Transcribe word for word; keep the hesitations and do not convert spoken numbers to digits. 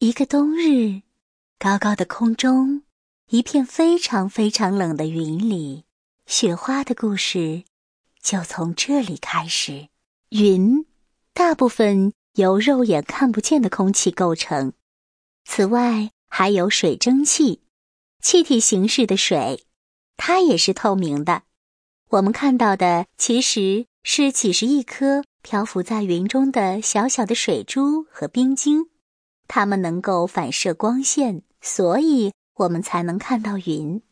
一个冬日，高高的空中，一片非常非常冷的云里，雪花的故事就从这里开始。云大部分由肉眼看不见的空气构成，此外还有水蒸气，气体形式的水，它也是透明的。我们看到的其实是几十亿颗漂浮在云中的小小的水珠和冰晶，它们能够反射光线，所以我们才能看到云。